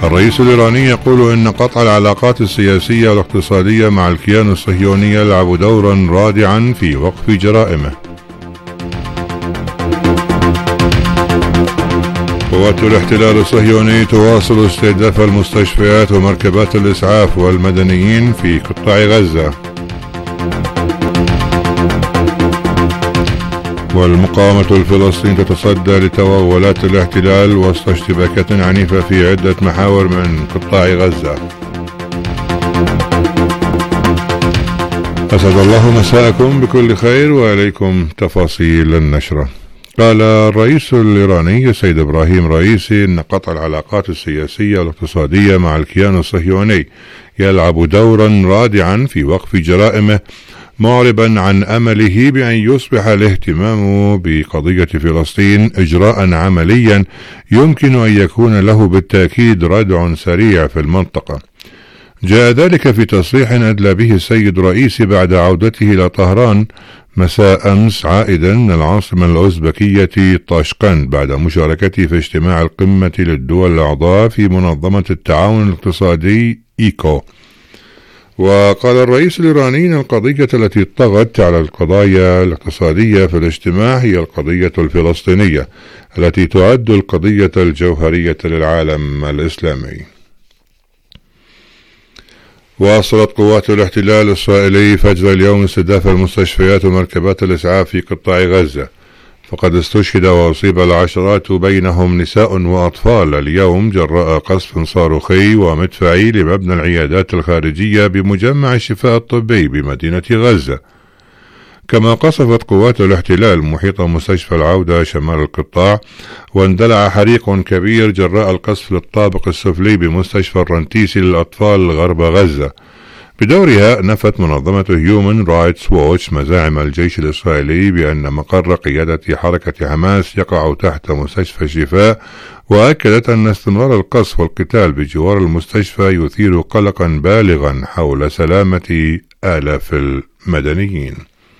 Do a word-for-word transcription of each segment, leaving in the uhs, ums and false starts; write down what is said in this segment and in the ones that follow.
الرئيس الإيراني يقول إن قطع العلاقات السياسية والاقتصادية مع الكيان الصهيوني يلعب دورا رادعا في وقف جرائمه. قوات الاحتلال الصهيوني تواصل استهداف المستشفيات ومركبات الإسعاف والمدنيين في قطاع غزة. والمقاومة الفلسطينية تتصدى لتوغلات الاحتلال وسط اشتباكات عنيفة في عدة محاور من قطاع غزة. أسعد الله مساءكم بكل خير وإليكم تفاصيل النشرة. قال الرئيس الإيراني السيد إبراهيم رئيسي إن قطع العلاقات السياسية والاقتصادية مع الكيان الصهيوني يلعب دورا رادعا في وقف جرائمه، معربا عن أمله بأن يصبح الاهتمام بقضية فلسطين إجراء عمليا يمكن أن يكون له بالتأكيد ردع سريع في المنطقة. جاء ذلك في تصريح أدلى به السيد رئيسي بعد عودته إلى طهران مساء أمس عائدا من العاصمة الأوزبكية طاشقند بعد مشاركته في اجتماع القمة للدول الأعضاء في منظمة التعاون الاقتصادي إيكو. وقال الرئيس الإيراني أن القضية التي طغت على القضايا الاقتصادية في الاجتماع هي القضية الفلسطينية التي تعد القضية الجوهرية للعالم الإسلامي. واصلت قوات الاحتلال الإسرائيلي فجر اليوم استهداف المستشفيات ومركبات الإسعاف في قطاع غزة، فقد استشهد وأصيب العشرات بينهم نساء وأطفال اليوم جراء قصف صاروخي ومدفعي لمبنى العيادات الخارجية بمجمع الشفاء الطبي بمدينة غزة. كما قصفت قوات الاحتلال محيط مستشفى العودة شمال القطاع، واندلع حريق كبير جراء القصف للطابق السفلي بمستشفى الرنتيسي للأطفال غرب غزة. بدورها نفت منظمة هيومن رايتس ووتش مزاعم الجيش الإسرائيلي بأن مقر قيادة حركة حماس يقع تحت مستشفى الشفاء، وأكدت أن استمرار القصف والقتال بجوار المستشفى يثير قلقا بالغا حول سلامة آلاف المدنيين.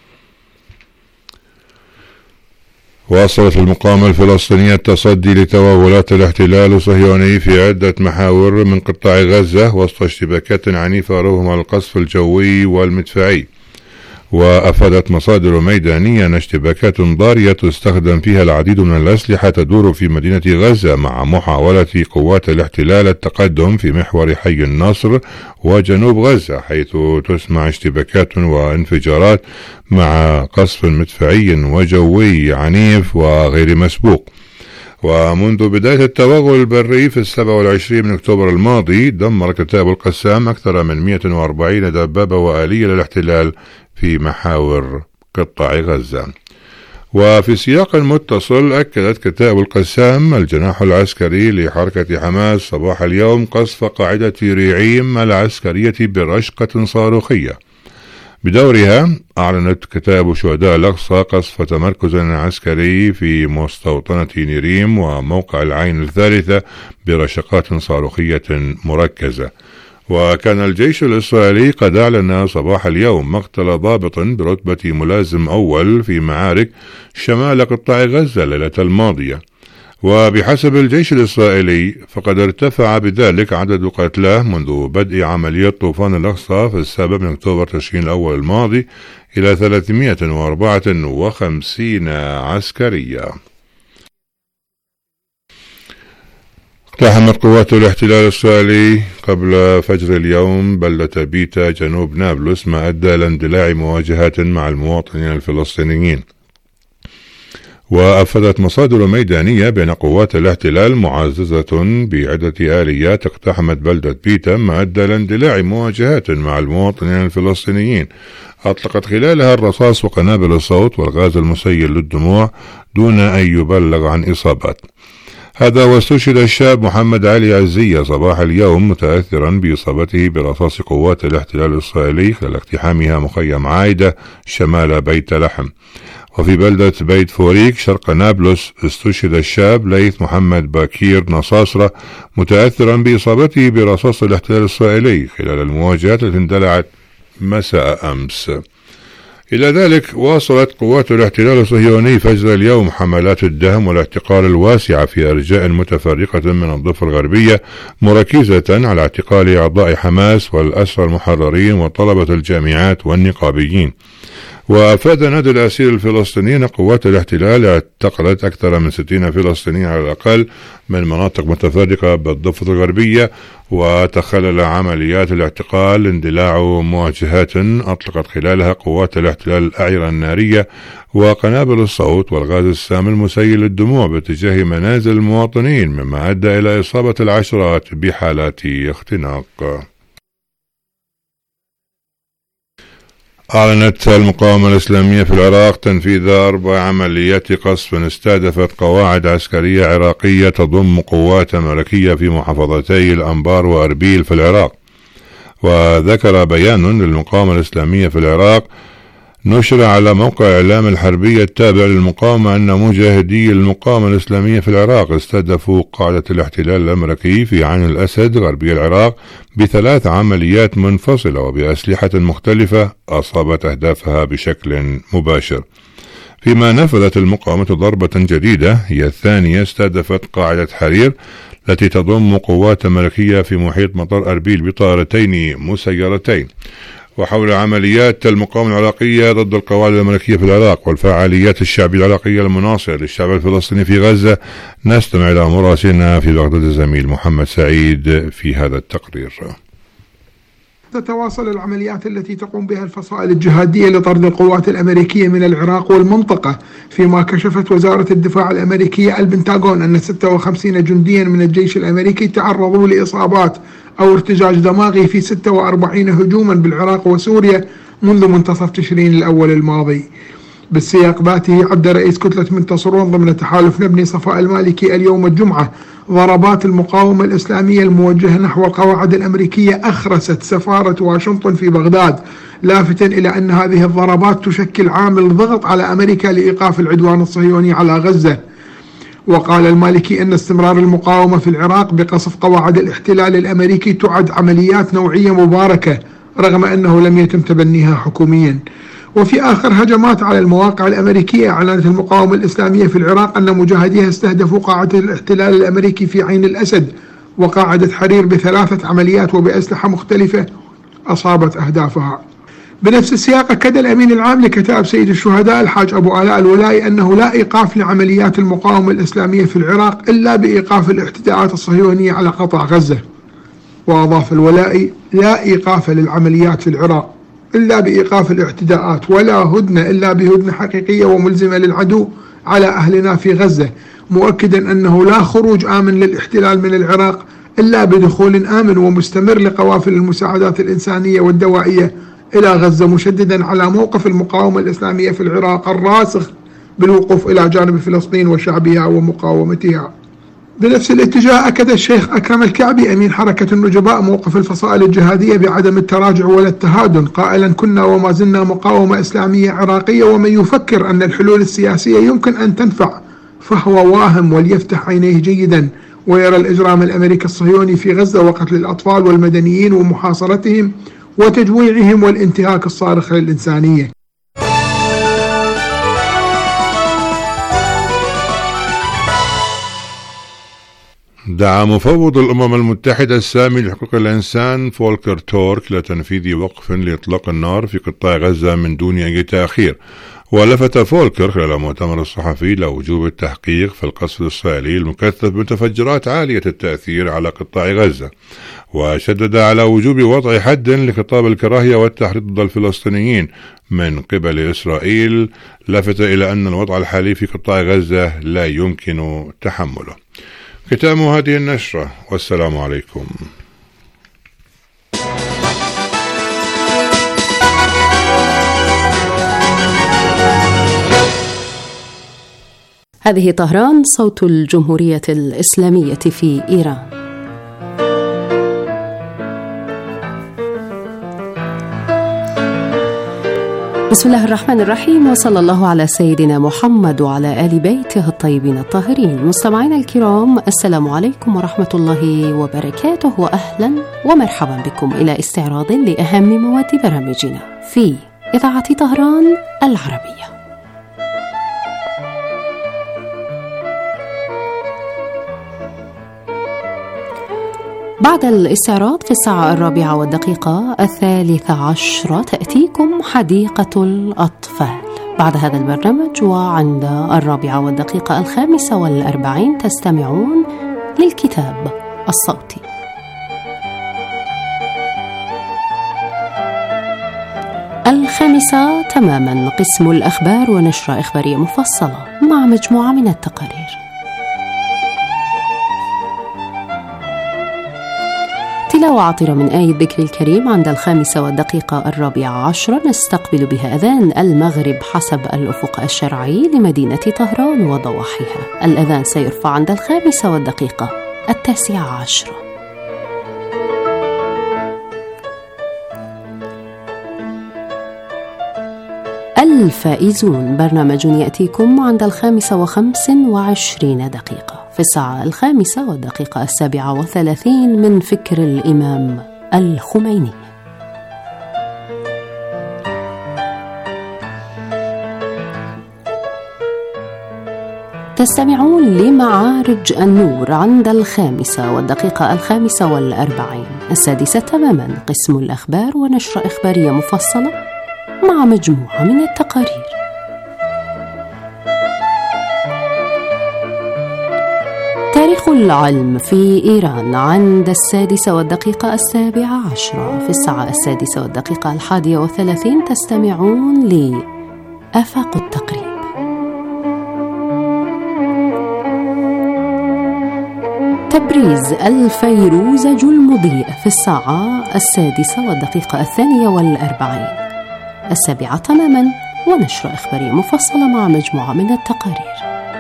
واصلت المقاومة الفلسطينية التصدي لتوغلات الاحتلال الصهيوني في عدة محاور من قطاع غزة وسط اشتباكات عنيفة رغم القصف الجوي والمدفعي. وأفادت مصادر ميدانية أن اشتباكات ضارية تستخدم فيها العديد من الأسلحة تدور في مدينة غزة مع محاولة قوات الاحتلال التقدم في محور حي النصر وجنوب غزة، حيث تسمع اشتباكات وانفجارات مع قصف مدفعي وجوي عنيف وغير مسبوق. ومنذ بداية التوغل البري في السابع والعشرين من أكتوبر الماضي دمر كتائب القسام أكثر من مئة وأربعين دبابة وآلية للاحتلال في محاور قطاع غزة. وفي سياق متصل أكدت كتائب القسام الجناح العسكري لحركة حماس صباح اليوم قصف قاعدة ريعيم العسكرية برشقة صاروخية. بدورها أعلنت كتائب شهداء الأقصى قصف تمركز عسكري في مستوطنة نيريم وموقع العين الثالثة برشقات صاروخية مركزة. وكان الجيش الإسرائيلي قد أعلن صباح اليوم مقتل ضابط برتبة ملازم أول في معارك شمال قطاع غزة الليلة الماضية. وبحسب الجيش الإسرائيلي فقد ارتفع بذلك عدد قتلاه منذ بدء عملية طوفان الأقصى في السابع من أكتوبر تشرين الأول الماضي إلى ثلاثمئة وأربعة وخمسين عسكريا. اقتحمت قوات الاحتلال الإسرائيلي قبل فجر اليوم بلدة بيتا جنوب نابلس، ما أدى إلى اندلاع مواجهات مع المواطنين الفلسطينيين. وأفادت مصادر ميدانية بأن قوات الاحتلال معززة بعدة آليات اقتحمت بلدة بيتا، ما أدى إلى اندلاع مواجهات مع المواطنين الفلسطينيين أطلقت خلالها الرصاص وقنابل الصوت والغاز المسيل للدموع دون أن يبلغ عن إصابات. هذا واستشهد الشاب محمد علي عزية صباح اليوم متأثرا بإصابته برصاص قوات الاحتلال الإسرائيلي خلال اقتحامها مخيم عايدة شمال بيت لحم. وفي بلدة بيت فوريك شرق نابلس استشهد الشاب ليث محمد باكير نصاصرة متأثرا بإصابته برصاص الاحتلال الإسرائيلي خلال المواجهات التي اندلعت مساء أمس. إلى ذلك واصلت قوات الاحتلال الصهيوني فجر اليوم حملات الدهم والاعتقال الواسعة في أرجاء متفرقة من الضفة الغربية، مركزة على اعتقال أعضاء حماس والأسرى المحررين وطلبة الجامعات والنقابيين. وأفاد نادي الأسير الفلسطينيين قوات الاحتلال اعتقلت أكثر من ستين فلسطينيا على الأقل من مناطق متفرقة بالضفة الغربية، وتخلل عمليات الاعتقال اندلاع مواجهات أطلقت خلالها قوات الاحتلال الأعيرة النارية وقنابل الصوت والغاز السام المسيل للدموع باتجاه منازل المواطنين، مما أدى إلى إصابة العشرات بحالات اختناق. أعلنت المقاومة الإسلامية في العراق تنفيذ أربع عمليات قصف استهدفت قواعد عسكرية عراقية تضم قوات أمريكية في محافظتي الأنبار وأربيل في العراق. وذكر بيان للمقاومة الإسلامية في العراق نشر على موقع الإعلام الحربي التابع للمقاومة أن مجاهدي المقاومة الإسلامية في العراق استهدفوا قاعدة الاحتلال الأمريكي في عين الأسد غربي العراق بثلاث عمليات منفصلة وبأسلحة مختلفة أصابت أهدافها بشكل مباشر، فيما نفذت المقاومة ضربة جديدة هي الثانية استهدفت قاعدة حرير التي تضم قوات أمريكية في محيط مطار أربيل بطائرتين مسيرتين. وحول عمليات المقاومة العراقية ضد القواعد الأمريكية في العراق والفعاليات الشعبية العراقية المناصرة للشعب الفلسطيني في غزة، نستمع إلى مراسلنا في بغداد الزميل محمد سعيد في هذا التقرير. تتواصل العمليات التي تقوم بها الفصائل الجهادية لطرد القوات الأمريكية من العراق والمنطقة، فيما كشفت وزارة الدفاع الأمريكية البنتاغون أن ستة وخمسين جنديا من الجيش الأمريكي تعرضوا لإصابات أو ارتجاج دماغي في ستة وأربعين هجوما بالعراق وسوريا منذ منتصف تشرين الأول الماضي. بالسياق ذاته عد رئيس كتلة منتصرون ضمن تحالف نبني صفاء المالكي اليوم الجمعة ضربات المقاومة الإسلامية الموجهة نحو القواعد الأمريكية أخرست سفارة واشنطن في بغداد، لافتا إلى أن هذه الضربات تشكل عامل ضغط على أمريكا لإيقاف العدوان الصهيوني على غزة. وقال المالكي أن استمرار المقاومة في العراق بقصف قواعد الاحتلال الأمريكي تعد عمليات نوعية مباركة رغم أنه لم يتم تبنيها حكوميا. وفي آخر هجمات على المواقع الأمريكية، أعلنت المقاومة الإسلامية في العراق أن مجاهديها استهدفوا قاعدة الاحتلال الأمريكي في عين الأسد وقاعدة حرير بثلاثة عمليات وبأسلحة مختلفة أصابت أهدافها. بنفس السياق أكد الأمين العام لكتائب سيد الشهداء الحاج أبو آلاء الولائي أنه لا إيقاف لعمليات المقاومة الإسلامية في العراق إلا بإيقاف الاعتداءات الصهيونية على قطاع غزة. وأضاف الولائي: لا إيقاف للعمليات في العراق إلا بإيقاف الاعتداءات، ولا هدنة إلا بهدنة حقيقية وملزمة للعدو على أهلنا في غزة، مؤكدا أنه لا خروج آمن للاحتلال من العراق إلا بدخول آمن ومستمر لقوافل المساعدات الإنسانية والدوائية إلى غزة، مشددا على موقف المقاومة الإسلامية في العراق الراسخ بالوقوف إلى جانب فلسطين وشعبها ومقاومتها. بنفس الاتجاه أكد الشيخ أكرم الكعبي أمين حركة النجباء موقف الفصائل الجهادية بعدم التراجع ولا التهادن، قائلا: كنا وما زلنا مقاومة إسلامية عراقية، ومن يفكر أن الحلول السياسية يمكن أن تنفع فهو واهم وليفتح عينيه جيدا ويرى الإجرام الأمريكي الصهيوني في غزة وقتل الأطفال والمدنيين ومحاصرتهم وتجويعهم والانتهاك الصارخ للإنسانية. دعا مفوض الأمم المتحدة السامي لحقوق الإنسان فولكر تورك لتنفيذ وقف لإطلاق النار في قطاع غزة من دون أي تأخير. ولفت فولكر خلال المؤتمر الصحفي لوجوب التحقيق في القصف الإسرائيلي المكثف بمتفجرات عالية التأثير على قطاع غزة، وشدد على وجوب وضع حد لخطاب الكراهية والتحريض ضد الفلسطينيين من قبل إسرائيل، لفت إلى أن الوضع الحالي في قطاع غزة لا يمكن تحمله. ختام هذه النشرة، والسلام عليكم. هذه طهران، صوت الجمهورية الإسلامية في إيران. بسم الله الرحمن الرحيم، وصلى الله على سيدنا محمد وعلى آل بيته الطيبين الطاهرين. مستمعينا الكرام، السلام عليكم ورحمة الله وبركاته، وأهلا ومرحبا بكم إلى استعراض لأهم مواد برامجنا في إذاعة طهران العربية. بعد الاستعراض في الساعة الرابعة والدقيقة الثالثة عشرة تأتيكم حديقة الأطفال. بعد هذا البرنامج وعند الرابعة والدقيقة الخامسة والأربعين تستمعون للكتاب الصوتي. الخامسة تماما قسم الأخبار ونشرة إخبارية مفصلة مع مجموعة من التقارير. تلاوة عطرة من آية ذكر الكريم عند الخامسة والدقيقة الرابعة عشرة نستقبل بها أذان المغرب حسب الأفق الشرعي لمدينة طهران وضواحيها. الأذان سيرفع عند الخامسة والدقيقة التاسعة عشرة. الفائزون برنامج يأتيكم عند الخامسة وخمس وعشرين دقيقة في الساعة الخامسة والدقيقة السابعة وثلاثين من فكر الإمام الخميني. تستمعون لمعارج النور عند الخامسة والدقيقة الخامسة والأربعين. السادسة تماما قسم الأخبار ونشرة إخبارية مفصلة مع مجموعة من التقارير. تاريخ العلم في إيران عند السادسة والدقيقة السابعة عشرة. في الساعة السادسة والدقيقة الحادية وثلاثين تستمعون لآفاق التقريب. تبريز الفيروزج المضيء في الساعة السادسة والدقيقة الثانية والأربعين. السابعة تماما ونشرة إخبارية مفصلة مع مجموعة من التقارير.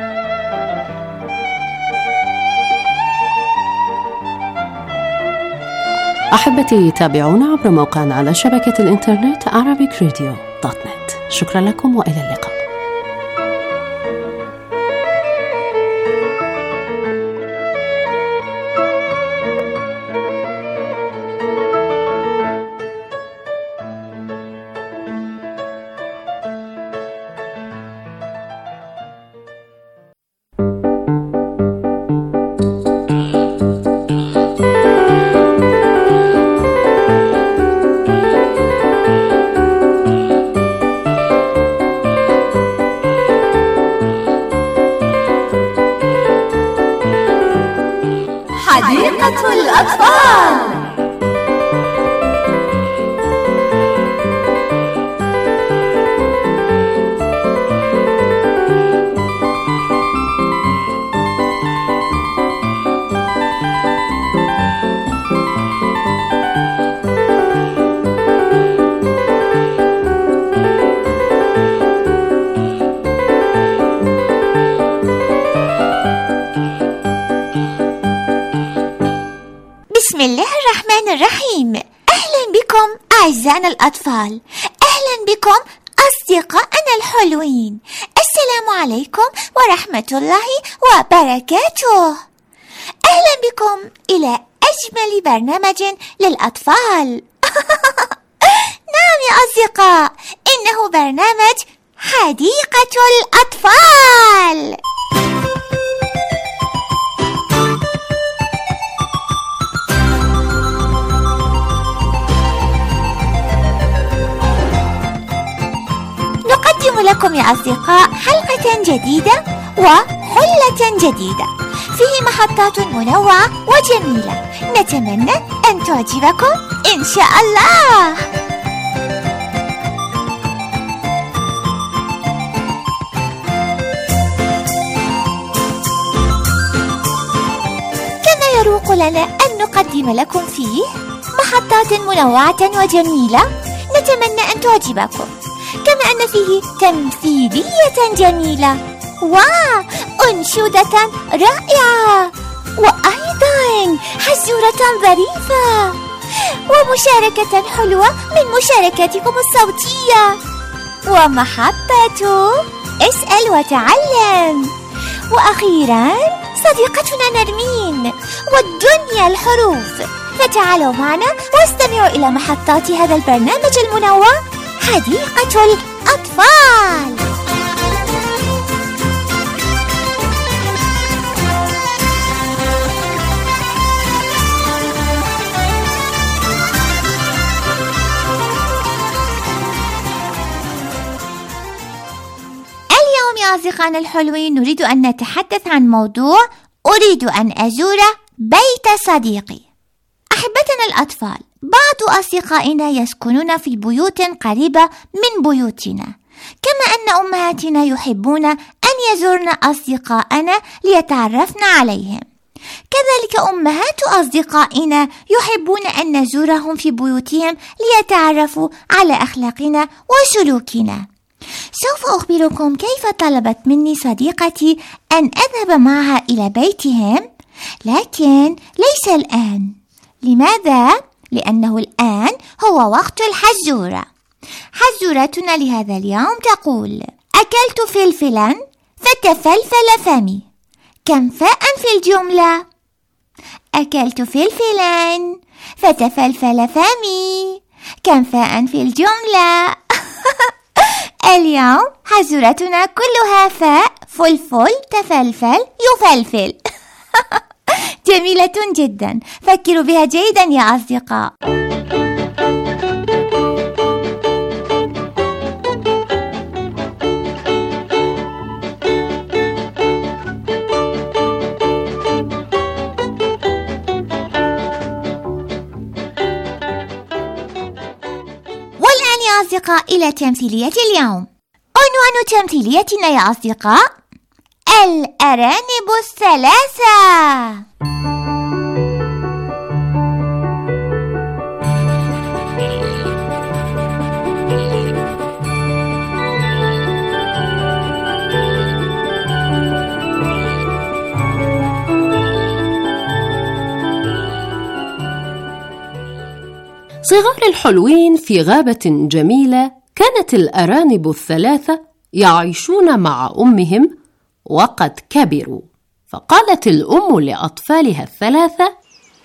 أحبتي تابعونا عبر موقعنا على شبكة الإنترنت arabic radio dot net. شكرا لكم وإلى اللقاء. حديقة الأطفال. بسم الله الرحمن الرحيم. أهلا بكم أعزائنا الأطفال، أهلا بكم أصدقائنا الحلوين. السلام عليكم ورحمة الله وبركاته. أهلا بكم إلى أجمل برنامج للأطفال. نعم يا أصدقاء، إنه برنامج حديقة الأطفال. نقدم لكم يا أصدقاء حلقة جديدة وحلة جديدة فيه محطات منوعة وجميلة، نتمنى أن تعجبكم إن شاء الله. كما يروق لنا أن نقدم لكم فيه محطات منوعة وجميلة، نتمنى أن تعجبكم، كما أن فيه تمثيلية جميلة وأنشودة رائعة، وأيضا حزورة ظريفة، ومشاركة حلوة من مشاركاتكم الصوتية، ومحطة اسأل وتعلم، وأخيرا صديقتنا نرمين والدنيا الحروف. فتعالوا معنا واستمعوا إلى محطات هذا البرنامج المنوع حديقة الأطفال. اليوم يا أصدقائنا الحلوين نريد أن نتحدث عن موضوع أريد أن أزور بيت صديقي. أحبتنا الأطفال، بعض أصدقائنا يسكنون في بيوت قريبة من بيوتنا، كما أن أمهاتنا يحبون أن يزورن أصدقائنا ليتعرفن عليهم. كذلك أمهات أصدقائنا يحبون أن نزورهم في بيوتهم ليتعرفوا على أخلاقنا وسلوكنا. سوف أخبركم كيف طلبت مني صديقتي أن أذهب معها إلى بيتهم، لكن ليس الآن. لماذا؟ لأنه الآن هو وقت الحزورة. حزورتنا لهذا اليوم تقول: أكلت فلفلا فتفلفل فمي. كم فاء في الجملة؟ أكلت فلفلا فتفلفل فمي. كم فاء في الجملة؟ اليوم حزورتنا كلها فاء، فلفل، تفلفل، يفلفل. جميلة جدا، فكروا بها جيدا يا أصدقاء. والآن يا أصدقاء إلى تمثيلية اليوم. عنوان تمثيليتنا يا أصدقاء: الأرانب الثلاثة. صغار الحلوين في غابة جميلة، كانت الأرانب الثلاثة يعيشون مع أمهم وقد كبروا. فقالت الأم لأطفالها الثلاثة: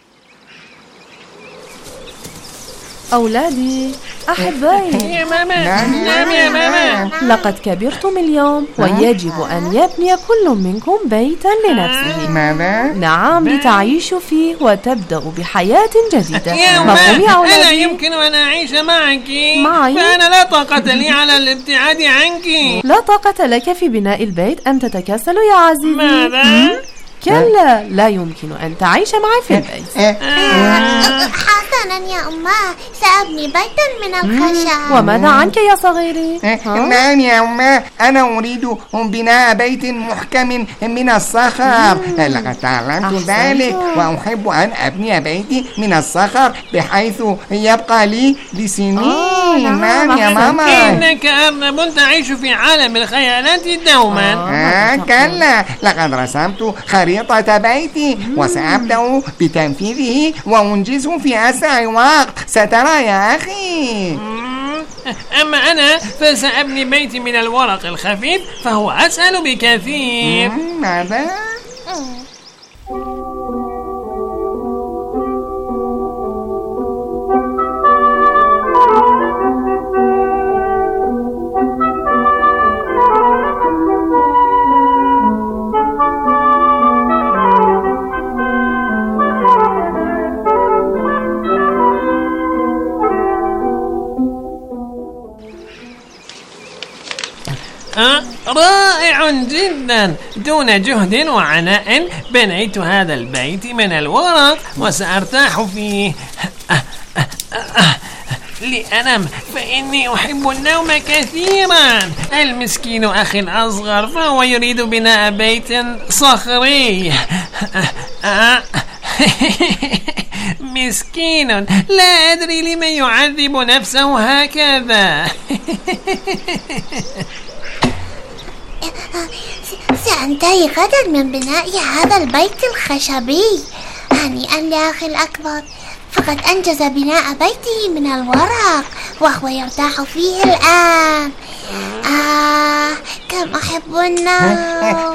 أولادي أحبائي، يا ماما، نعم يا ماما، لقد كبرتم اليوم ويجب أن يبني كل منكم بيتا لنفسه. ماذا؟ نعم، لتعيشوا فيه وتبدأوا بحياة جديدة. يا مفهوم يا ألا يمكن أن أعيش معك؟ معي؟ فأنا لا طاقة لي على الابتعاد عنك. لا طاقة لك في بناء البيت، أم تتكاسل يا عزيزي؟ ماذا؟ كلا، لا يمكن أن تعيش معي في البيت. حسنا يا أمه، سأبني بيتا من الخشب. وماذا عنك يا صغيري؟ نعم يا أمه، أنا أريد بناء بيت محكم من الصخر. لقد تعلمت ذلك، وأحب أن أبني بيتي من الصخر بحيث يبقى لي لسنين. نعم يا ماما. إنك أرنب تعيش في عالم الخيالات دوما. آه كلا، لقد رسمت خريطة بيتي وسأبدأ بتنفيذه وأنجزه في أسرع وقت، سترى يا أخي. أما أنا فسأبني بيتي من الورق الخفيف، فهو أسهل بكثير. ماذا؟ رائع جدا. دون جهد وعناء بنيت هذا البيت من الورق وسأرتاح فيه لأنام، فإني أحب النوم كثيرا. المسكين أخي الأصغر فهو يريد بناء بيت صخري. مسكين، لا أدري لمن يعذب نفسه هكذا. سأنتهي غدا من بناء هذا البيت الخشبي. هنيئا لأخي الأكبر، فقد أنجز بناء بيته من الورق وهو يرتاح فيه الآن. آه كم أحب النوم.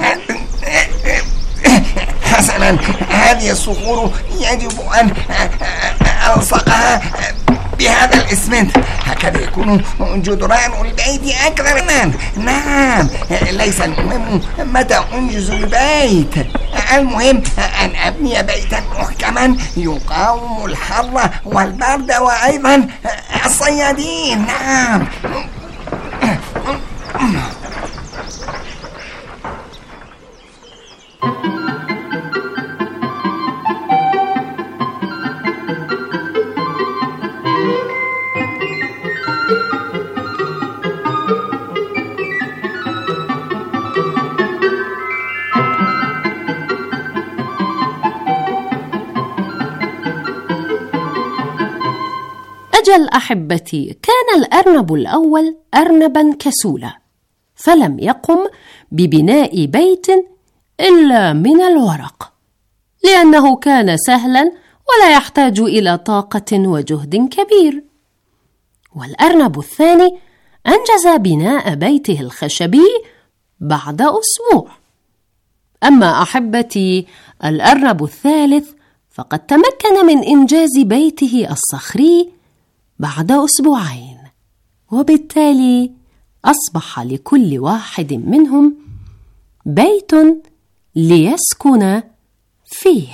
حسنا، هذه الصخور يجب أن ألصقها بهذا الإسمنت. هكذا يكون جدران البيت أكثر أمانا. نعم، ليس المهم متى أنجز البيت، المهم أن أبني بيتا محكما يقاوم الحر والبرد وأيضا الصيادين. نعم. أجل أحبتي، كان الأرنب الأول أرنبا كسولا، فلم يقم ببناء بيت إلا من الورق، لأنه كان سهلا ولا يحتاج إلى طاقة وجهد كبير. والأرنب الثاني أنجز بناء بيته الخشبي بعد أسبوع. أما أحبتي الأرنب الثالث فقد تمكن من إنجاز بيته الصخري بعد أسبوعين، وبالتالي أصبح لكل واحد منهم بيت ليسكن فيه.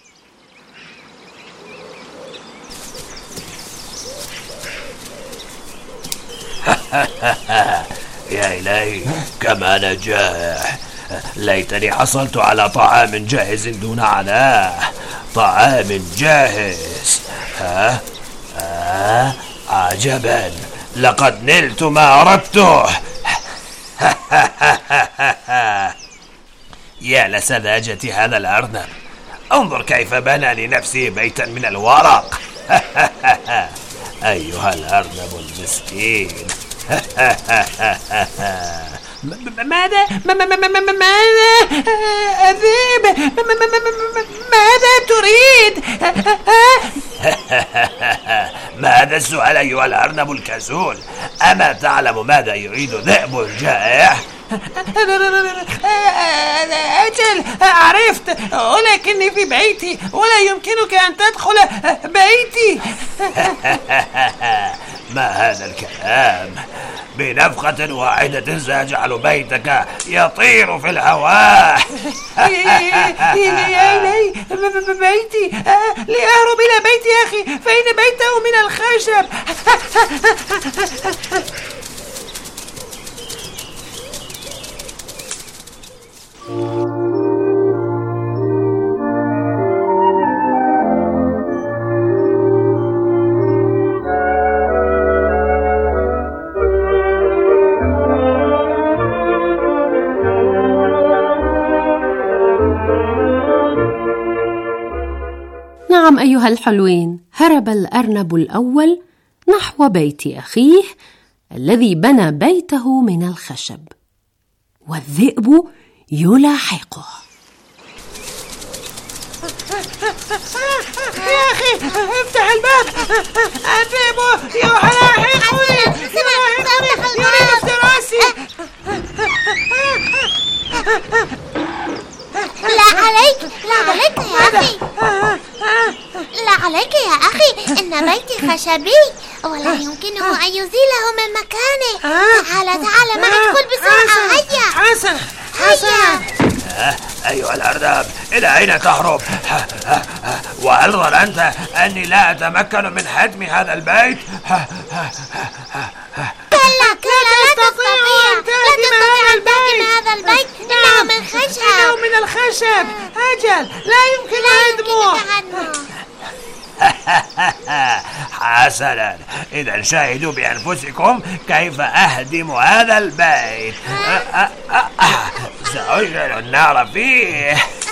يا إلهي كما أنا جائع، ليتني حصلت على طعام جاهز دون عناء. طعام جاهز. ها آه عجبا، لقد نلت ما أردته. يا لسذاجة هذا الأرنب، انظر كيف بنى لنفسه بيتا من الورق. أيها الأرنب المسكين. ماذا ماذا أذيب، ماذا تريد؟ ماذا السؤال أيها الأرنب الكسول؟ أما تعلم ماذا يريد ذئب جائع؟ أجل عرفت، ولكني في بيتي ولا يمكنك أن تدخل بيتي. ما هذا الكلام؟ بنفخة واحدة سأجعل بيتك يطير في الهواء. يا إلهي، بيتي، لأهرب إلى بيت أخي فإن بيته من الخشب. نعم أيها الحلوين، هرب الأرنب الأول نحو بيت أخيه الذي بنى بيته من الخشب، والذئب يلاحقه. يا أخي افتح الباب، الذئب يلاحقني، يلاحقني، يريد راسي. لا عليك، لا عليك يا أخي، لا عليك يا أخي، إن بيتي خشبي ولا يمكنه أن يزيله من مكانه. تعال تعال معي، ادخل بسرعة. هيا حسن حسن. أيها الأرنب، إلى أين تهرب؟ وهل ظننت أني لا أتمكن من هدم هذا البيت؟ كلا كلا، لا تستطيع أن تهدم هذا البيت، إنه من خشب. إنه من الخشب. أجل، لا يمكن هدمه. حسنا، إذا شاهدوا بأنفسكم كيف أهدم هذا البيت. سأشعل النار فيه.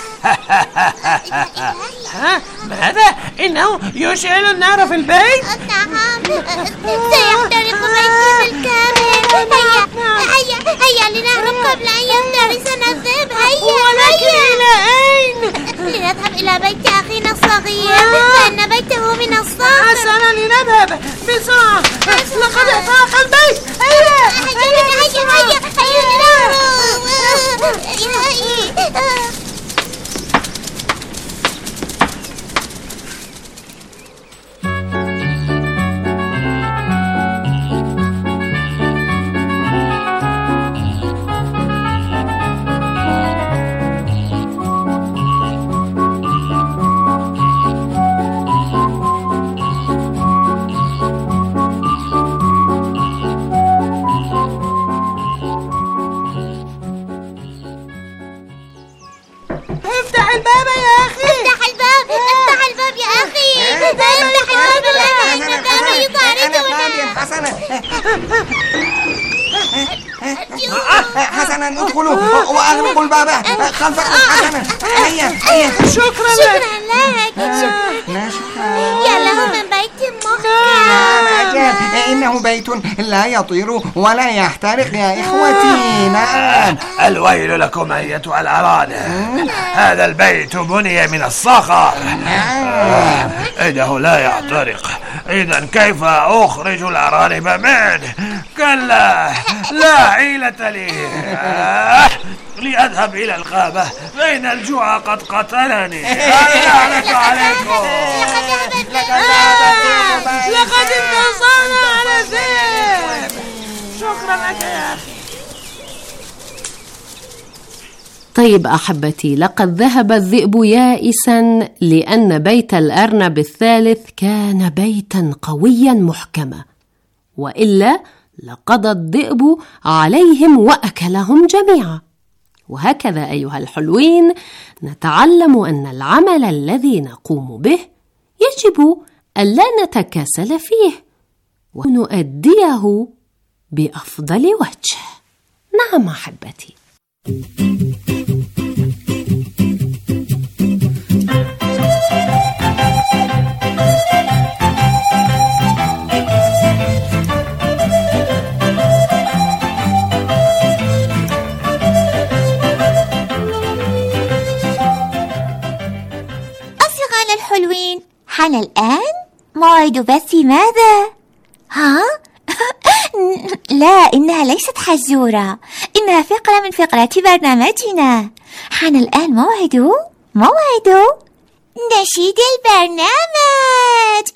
ها؟ ماذا؟ إنه يشعل النار في البيت؟ نعم، سيحترق بيتي بالكامل. هيا هيا هيا لنهرب قبل أن يفترسنا الذئب. هيا. ولكن إلى أين؟ لنذهب إلى بيت أخينا الصغير، فإن بيته من الصخر. حسنا، لنذهب بسرعة، لقد احترق البيت. هيا هيا هيا هيا هيا لنهرب. الباب خلفك حسنا. هيا هيا. شكرا شكرا لك. لا شكرا. يا له من بيت محكم. نعم أجل، إنه بيت لا يطير ولا يحترق يا إخوتي. نعم. الويل لكم أيتها الأرانب، هذا البيت بني من الصخر. نعم. إنه لا يحترق، إذا كيف أخرج الأرانب منه؟ كلا، لا عيلة لي. لأذهب إلى الغابة فإن الجوع قد قتلني. اللعنة عليكم. لقد انتصرنا على ذلك. شكرا لك يا أخي. طيب أحبتي، لقد ذهب الذئب يائسا لأن بيت الأرنب الثالث كان بيتا قويا محكما، وإلا لقضى الذئب عليهم وأكلهم جميعا. وهكذا أيها الحلوين نتعلم أن العمل الذي نقوم به يجب ألا نتكاسل فيه ونؤديه بأفضل وجه. نعم أحبتي. الحلوين، حان الآن موعد بث ماذا؟ ها؟ لا، إنها ليست حزورة، إنها فقرة من فقرات برنامجنا. حان الآن موعد موعد نشيد البرنامج.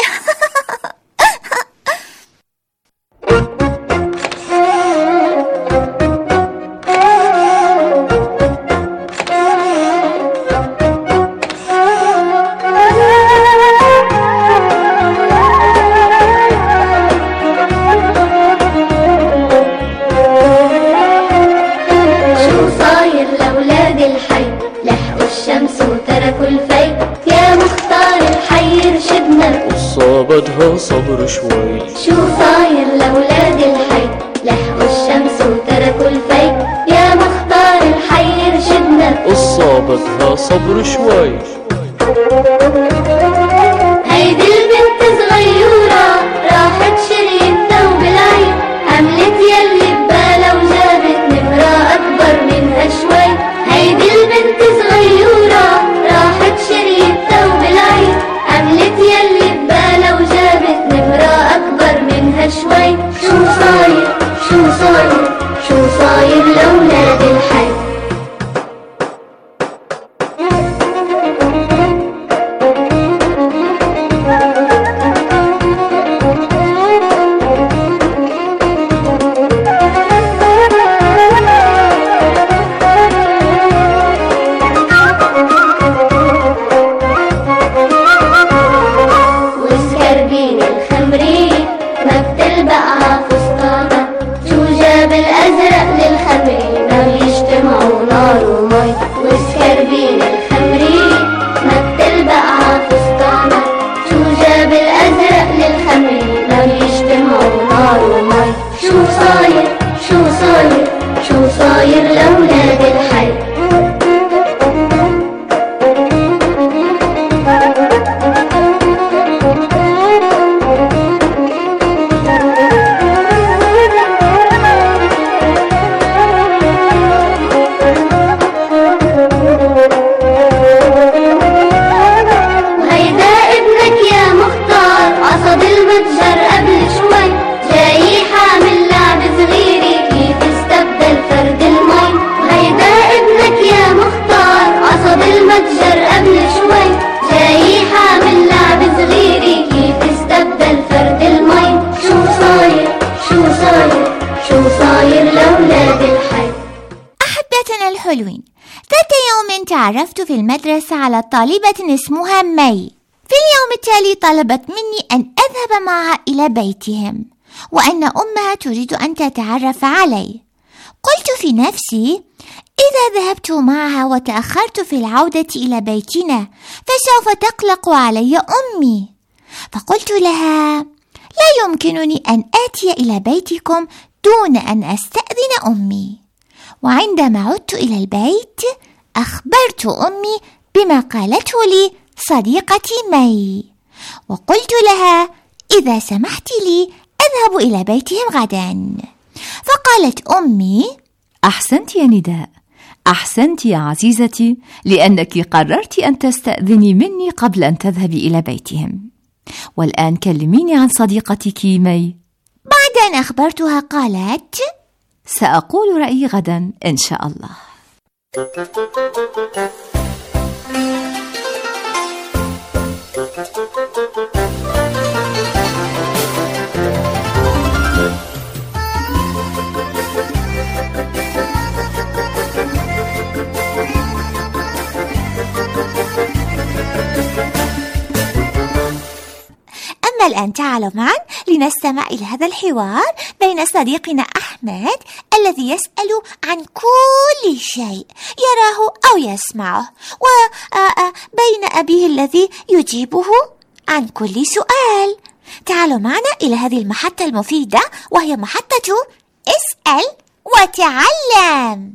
صابتها صبر شوي. شو صاير لأولاد الحي؟ لحقوا الشمس وتركوا الفي. يا مختار الحي ارشدنا. صابتها صبر شوي. هيدي البنت صغيورة راحت شريت ثوب العيد، عملت يلي ببالها وجابت نمرة أكبر منها شوي. هيدي البنت صغيورة راحت شريت ثوب العيد، عملت يلي ببالها وجابت نمرة أكبر منها شوي. شو صاير شو صاير شو صاير لأولاد الحي؟ الحلوين، ذات يوم تعرفت في المدرسة على طالبة اسمها مي. في اليوم التالي طلبت مني أن أذهب معها إلى بيتهم، وأن أمها تريد أن تتعرف علي. قلت في نفسي: إذا ذهبت معها وتأخرت في العودة إلى بيتنا فسوف تقلق علي أمي. فقلت لها: لا يمكنني أن آتي إلى بيتكم دون أن أستأذن أمي. وعندما عدت إلى البيت أخبرت أمي بما قالته لي صديقتي مي، وقلت لها إذا سمحت لي أذهب إلى بيتهم غدا. فقالت أمي: أحسنت يا نداء، أحسنت يا عزيزتي، لأنك قررت أن تستأذني مني قبل أن تذهبي إلى بيتهم. والآن كلميني عن صديقتك مي. بعد أن أخبرتها قالت: سأقول رأيي غدا إن شاء الله. أما الآن تعالوا معا لنستمع إلى هذا الحوار بين صديقنا أحمد الذي يسأل عن كل شيء يراه أو يسمعه، وبين أبيه الذي يجيبه عن كل سؤال. تعالوا معنا إلى هذه المحطة المفيدة وهي محطة اسأل وتعلم.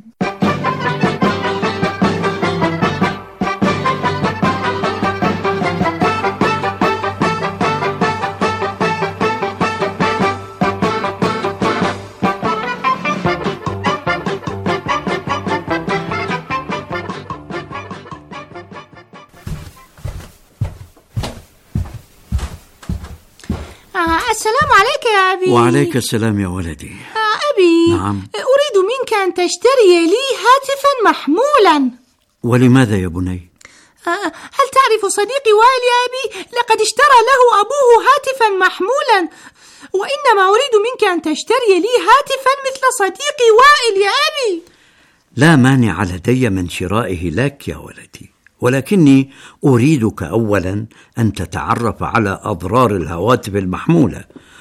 السلام عليك يا أبي. وعليك السلام يا ولدي. أبي، نعم، أريد منك أن تشتري لي هاتفا محمولا. ولماذا يا بني؟ هل تعرف صديقي وائل يا أبي؟ لقد اشترى له أبوه هاتفا محمولا، وإنما أريد منك أن تشتري لي هاتفا مثل صديقي وائل يا أبي. لا مانع لدي من شرائه لك يا ولدي، ولكني أريدك أولا أن تتعرف على أضرار الهواتف المحمولة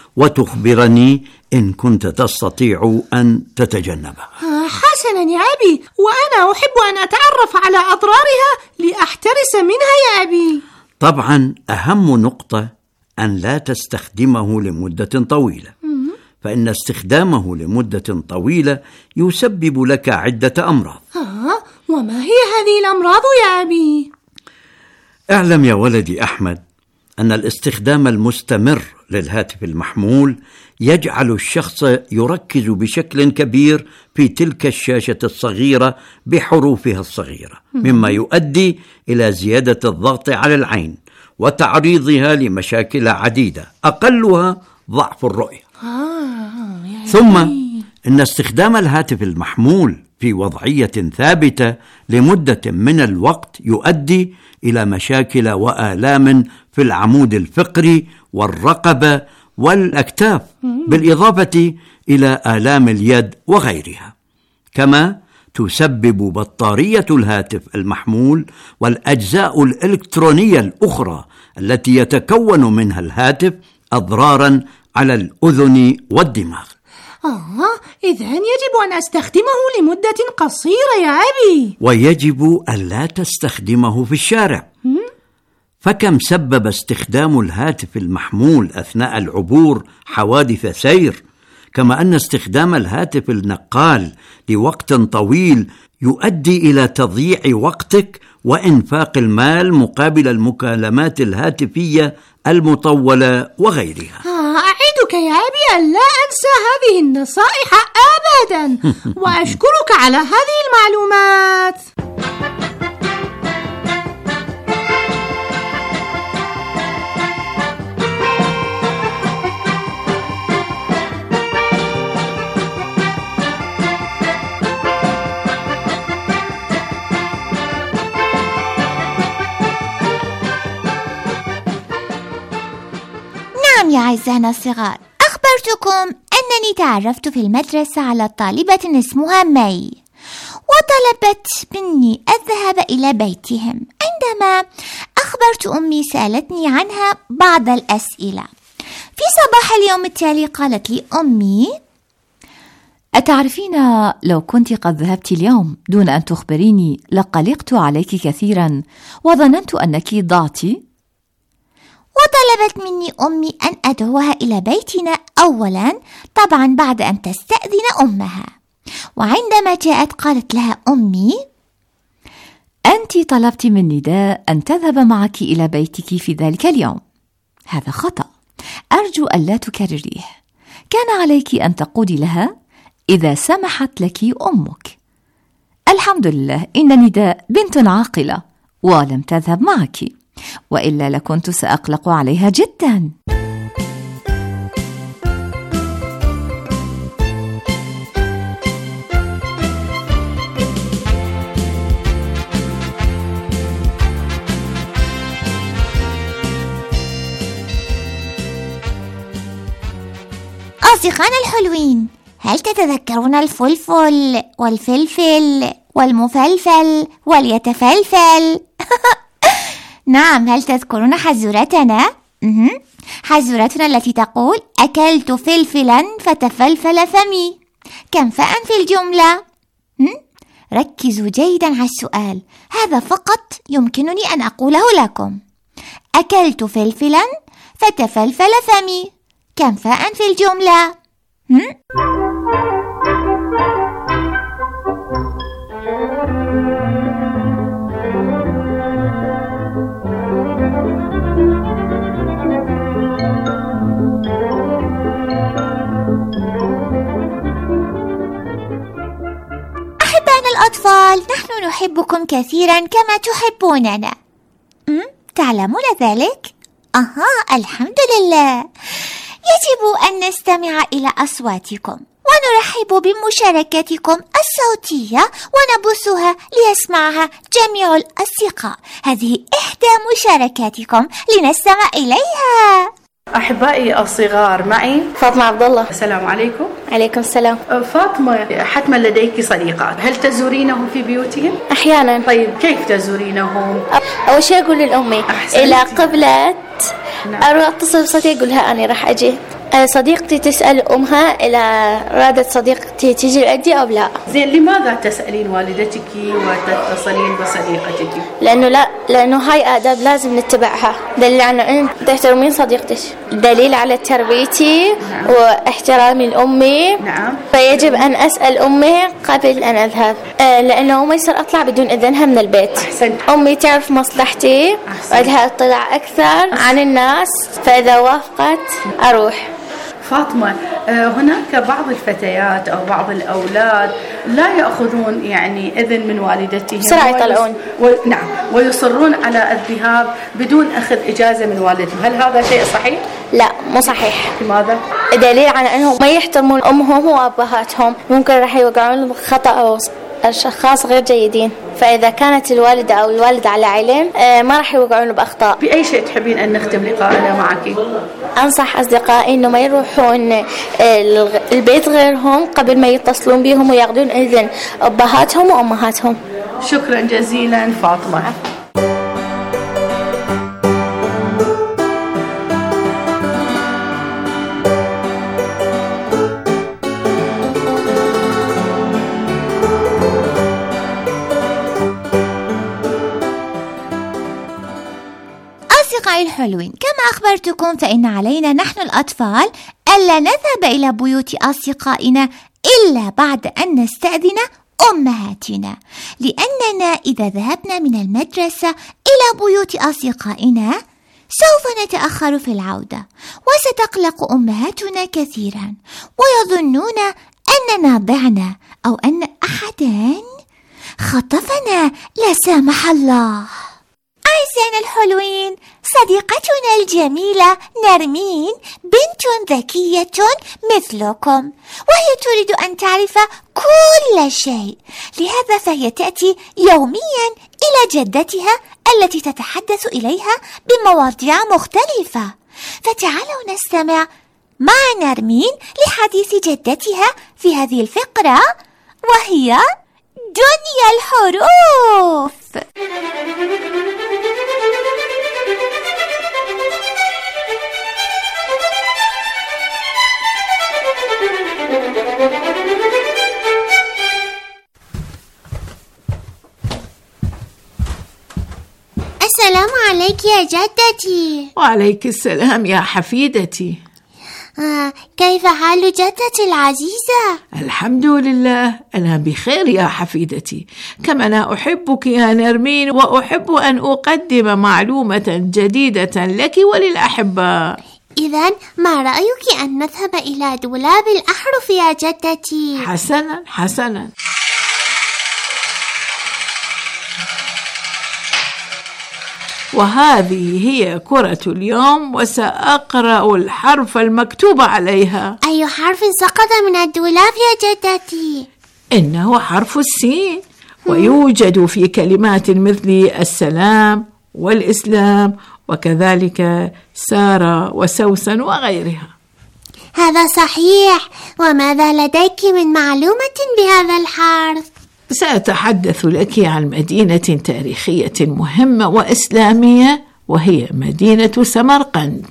وتخبرني إن كنت تستطيع أن تتجنبها. حسنا يا أبي، وأنا أحب أن أتعرف على أضرارها لأحترس منها يا أبي. طبعا أهم نقطة أن لا تستخدمه لمدة طويلة، فإن استخدامه لمدة طويلة يسبب لك عدة أمراض. آه، وما هي هذه الأمراض يا أبي؟ اعلم يا ولدي أحمد أن الاستخدام المستمر للهاتف المحمول يجعل الشخص يركز بشكل كبير في تلك الشاشة الصغيرة بحروفها الصغيرة، مما يؤدي إلى زيادة الضغط على العين وتعريضها لمشاكل عديدة أقلها ضعف الرؤية. آه، ثم إن استخدام الهاتف المحمول في وضعية ثابتة لمدة من الوقت يؤدي إلى مشاكل وآلام في العمود الفقري والرقبة والأكتاف، بالإضافة إلى آلام اليد وغيرها. كما تسبب بطارية الهاتف المحمول والأجزاء الإلكترونية الأخرى التي يتكون منها الهاتف أضرارا على الأذن والدماغ. آه، إذن يجب أن أستخدمه لمدة قصيرة يا أبي. ويجب أن لا تستخدمه في الشارع، فكم سبب استخدام الهاتف المحمول أثناء العبور حوادث سير، كما أن استخدام الهاتف النقال لوقت طويل يؤدي إلى تضييع وقتك وإنفاق المال مقابل المكالمات الهاتفية المطولة وغيرها. آه، أعدك يا أبي أن لا أنسى هذه النصائح أبدا، وأشكرك على هذه المعلومات. نعم يا أعزائنا الصغار، أخبرتكم أنني تعرفت في المدرسة على طالبة اسمها مي، وطلبت مني أذهب إلى بيتهم. عندما أخبرت أمي سألتني عنها بعض الأسئلة. في صباح اليوم التالي قالت لي أمي: أتعرفين لو كنت قد ذهبت اليوم دون أن تخبريني لقلقت عليك كثيرا وظننت أنك ضعتِ. وطلبت مني أمي أن أدعوها إلى بيتنا أولا، طبعا بعد أن تستأذن أمها. وعندما جاءت قالت لها أمي: أنت طلبت من نداء أن تذهب معك إلى بيتك في ذلك اليوم. هذا خطأ، أرجو ألا تكرريه. كان عليك أن تقولي لها: إذا سمحت لك أمك. الحمد لله إن نداء بنت عاقلة ولم تذهب معك، وإلا لكنت سأقلق عليها جدا. أصدقائنا الحلوين، هل تتذكرون الفلفل والفلفل والمفلفل واليتفلفل؟ نعم، هل تذكرون حزورتنا؟ حزورتنا التي تقول: أكلت فلفلا فتفلفل فمي. كم فاء في الجملة؟ ركزوا جيدا على السؤال، هذا فقط يمكنني أن أقوله لكم. أكلت فلفلا فتفلفل فمي. كم فاء في الجملة؟ هم؟ أحبائنا الأطفال، نحن نحبكم كثيرا كما تحبوننا. م? تعلمون ذلك؟ أها، الحمد لله. يجب أن نستمع إلى أصواتكم ونرحب بمشاركتكم الصوتية ونبثها ليسمعها جميع الأصدقاء. هذه إحدى مشاركاتكم لنستمع إليها. أحبائي الصغار، معي فاطمة عبد الله. السلام عليكم. عليكم السلام. فاطمة، حتما لديك صديقات، هل تزورينهم في بيوتهم؟ أحيانا. طيب، كيف تزورينهم؟ أول شيء أقول لأمي إذا قبلت نعم. أروح أتصل بصديقتي أقول لها أنا راح أجي. صديقتي تسأل أمها إذا رادت صديقتي تجي عندي أو لا. زين، لماذا تسألين والدتك وتتصلين بصديقتك؟ لأنه لا لأنه هاي آداب لازم نتبعها، دليل على أن تحترمين صديقتك، دليل على تربيتي نعم. واحترامي لأمي نعم. فيجب أن أسأل أمي قبل أن أذهب، لأنه ما يصير أطلع بدون إذنها من البيت. أحسنت. أمي تعرف مصلحتي وعندها اطلاع أكثر عن الناس، فإذا وافقت أروح. فاطمة، هناك بعض الفتيات أو بعض الأولاد لا يأخذون يعني إذن من والدتهم، بسرعة يطلعون و... نعم، ويصرون على الذهاب بدون أخذ إجازة من والدهم. هل هذا شيء صحيح؟ لا، مو صحيح. لماذا؟ دليل على أنهم ما يحترمون أمهم وأبهاتهم، ممكن راح يوقعون بخطأ أو أشخاص غير جيدين. فإذا كانت الوالدة أو الوالد على علم ما راح يوقعون بأخطاء. بأي شيء تحبين أن نختم لقاءنا معك؟ أنصح أصدقائي إنه ما يروحون البيت غيرهم قبل ما يتصلون بهم ويأخذون إذن أبهاتهم وأمهاتهم. شكرا جزيلا فاطمة. الحلوين، كما أخبرتكم فإن علينا نحن الأطفال ألا نذهب إلى بيوت أصدقائنا إلا بعد أن نستأذن أمهاتنا، لأننا إذا ذهبنا من المدرسة إلى بيوت أصدقائنا سوف نتأخر في العودة، وستقلق أمهاتنا كثيرا ويظنون أننا ضعنا أو أن أحدا خطفنا لا سامح الله. أعزائنا الحلوين، صديقتنا الجميلة نرمين بنت ذكية مثلكم، وهي تريد أن تعرف كل شيء، لهذا فهي تأتي يوميا إلى جدتها التي تتحدث إليها بمواضيع مختلفة. فتعالوا نستمع مع نرمين لحديث جدتها في هذه الفقرة، وهي دنيا الحروف. السلام عليك يا جدتي. وعليك السلام يا حفيدتي. آه، كيف حال جدتي العزيزة؟ الحمد لله، أنا بخير يا حفيدتي. كما أنا أحبك يا نرمين، وأحب أن أقدم معلومة جديدة لك وللأحباء. إذن ما رأيك أن نذهب إلى دولاب الأحرف يا جدتي؟ حسنا حسنا. وهذه هي كرة اليوم، وسأقرأ الحرف المكتوب عليها. أي حرف سقط من الدولاب يا جدتي؟ إنه حرف السين، ويوجد في كلمات مثل السلام والإسلام، وكذلك سارة وسوسن وغيرها. هذا صحيح. وماذا لديك من معلومة بهذا الحرف؟ سأتحدث لك عن مدينة تاريخية مهمة وإسلامية، وهي مدينة سمرقند.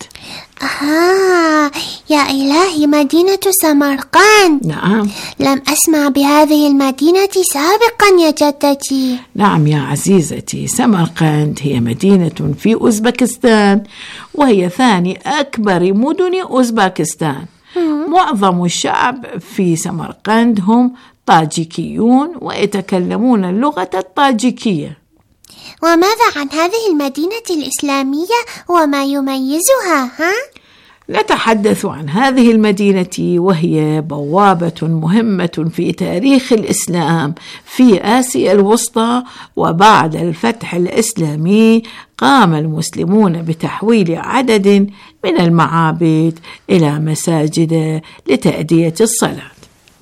آه يا إلهي، مدينة سمرقند. نعم. لم أسمع بهذه المدينة سابقا يا جدتي. نعم يا عزيزتي، سمرقند هي مدينة في أوزبكستان، وهي ثاني أكبر مدن أوزبكستان. معظم الشعب في سمرقند هم طاجيكيون، ويتكلمون اللغة الطاجيكية. وماذا عن هذه المدينة الإسلامية وما يميزها؟ ها؟ نتحدث عن هذه المدينة، وهي بوابة مهمة في تاريخ الإسلام في آسيا الوسطى. وبعد الفتح الإسلامي قام المسلمون بتحويل عدد من المعابد إلى مساجد لتأدية الصلاة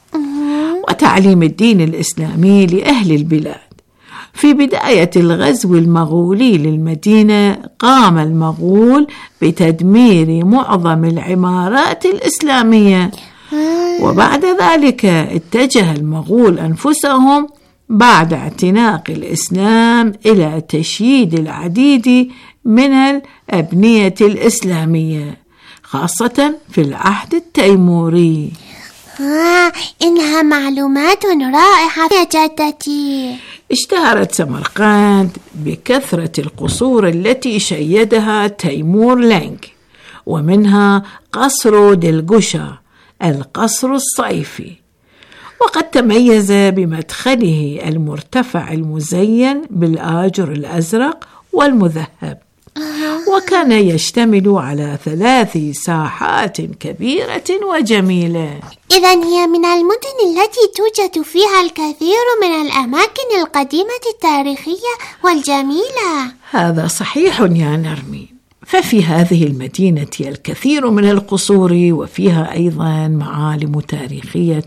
وتعليم الدين الإسلامي لأهل البلاد. في بداية الغزو المغولي للمدينة قام المغول بتدمير معظم العمارات الإسلامية، وبعد ذلك اتجه المغول أنفسهم بعد اعتناق الإسلام إلى تشييد العديد من الأبنية الإسلامية، خاصة في العهد التيموري. آه، إنها معلومات رائعة يا جدتي. اشتهرت سمرقند بكثرة القصور التي شيدها تيمور لينك، ومنها قصر دلقشة القصر الصيفي، وقد تميز بمدخله المرتفع المزين بالآجر الأزرق والمذهب، وكان يشتمل على ثلاث ساحات كبيرة وجميلة. إذن هي من المدن التي توجد فيها الكثير من الأماكن القديمة التاريخية والجميلة. هذا صحيح يا نرمين، ففي هذه المدينة الكثير من القصور، وفيها أيضا معالم تاريخية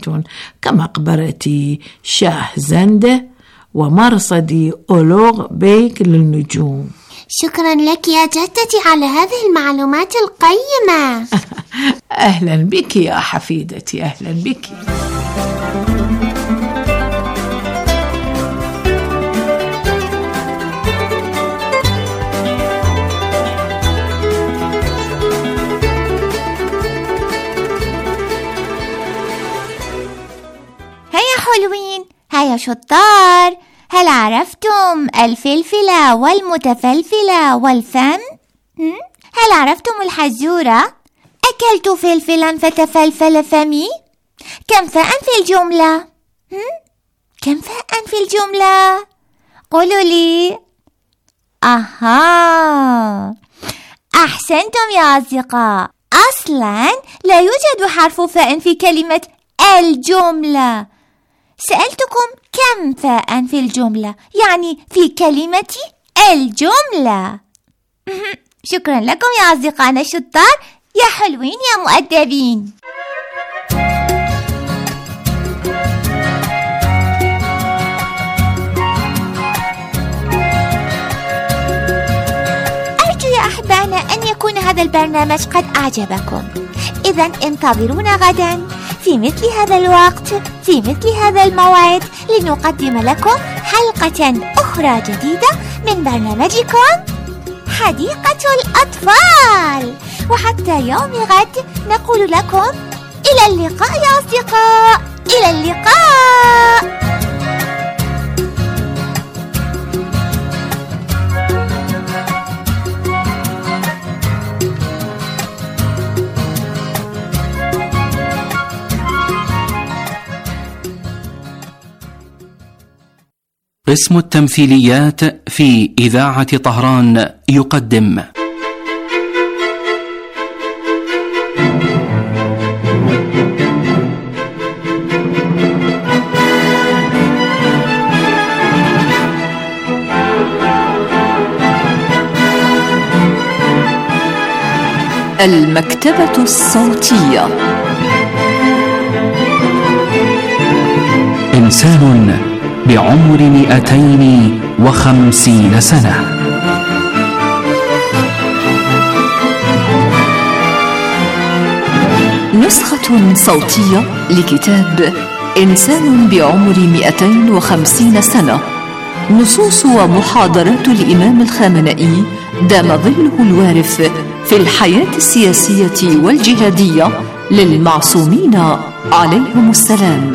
كمقبرة شاه زندة ومرصد أولوغ بيك للنجوم. شكرا لك يا جدتي على هذه المعلومات القيمة. أهلا بك يا حفيدتي، أهلا بك. هيا حلوين، هيا شطار، هل عرفتم الفلفلة والمتفلفلة والفم؟ هل عرفتم الحزورة؟ أكلت فلفلا فتفلفل فمي. كم فاء في الجملة؟ كم فاء في الجملة؟ قولوا لي. أها، أحسنتم يا أصدقاء. أصلا لا يوجد حرف فاء في كلمة الجملة. سألتكم كم فاء في الجملة، يعني في كلمة الجملة. شكرا لكم يا أصدقائنا الشطار، يا حلوين يا مؤدبين. أرجو يا أحبائنا أن يكون هذا البرنامج قد أعجبكم. إذن انتظرونا غدا في مثل هذا الوقت في مثل هذا الموعد لنقدم لكم حلقة أخرى جديدة من برنامجكم حديقة الأطفال. وحتى يوم غد نقول لكم إلى اللقاء يا أصدقاء، إلى اللقاء. قسم التمثيليات في إذاعة طهران يقدم المكتبة الصوتية. إنسان بعمر مئتين وخمسين سنة. نسخة صوتية لكتاب إنسان بعمر مئتين وخمسين سنة، نصوص ومحاضرات الإمام الخامنئي دام ظله الوارف في الحياة السياسية والجهادية للمعصومين عليهم السلام.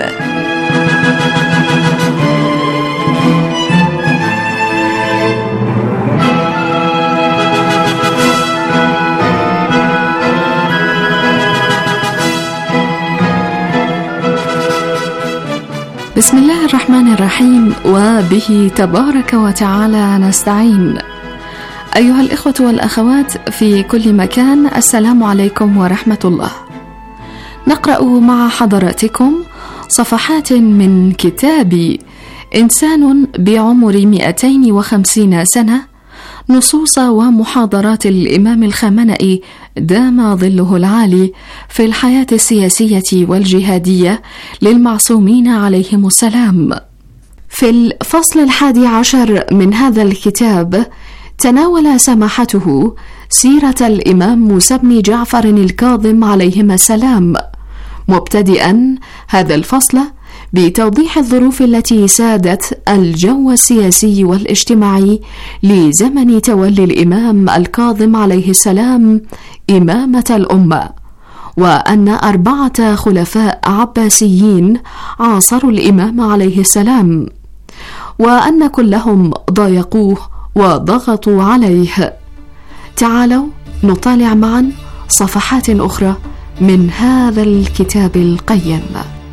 بسم الله الرحمن الرحيم، وبه تبارك وتعالى نستعين. أيها الإخوة والأخوات في كل مكان، السلام عليكم ورحمة الله. نقرأ مع حضراتكم صفحات من كتاب إنسان بعمر مئتين وخمسين سنة، نصوص ومحاضرات الإمام الخامنئي دام ظله العالي في الحياة السياسية والجهادية للمعصومين عليهم السلام. في الفصل الحادي عشر من هذا الكتاب تناول سماحته سيرة الإمام موسى بن جعفر الكاظم عليهما السلام، مبتدئا هذا الفصل بتوضيح الظروف التي سادت الجو السياسي والاجتماعي لزمن تولي الإمام الكاظم عليه السلام إمامة الأمة، وأن أربعة خلفاء عباسيين عاصروا الإمام عليه السلام، وأن كلهم ضايقوه وضغطوا عليه. تعالوا نطالع معا صفحات أخرى من هذا الكتاب القيم.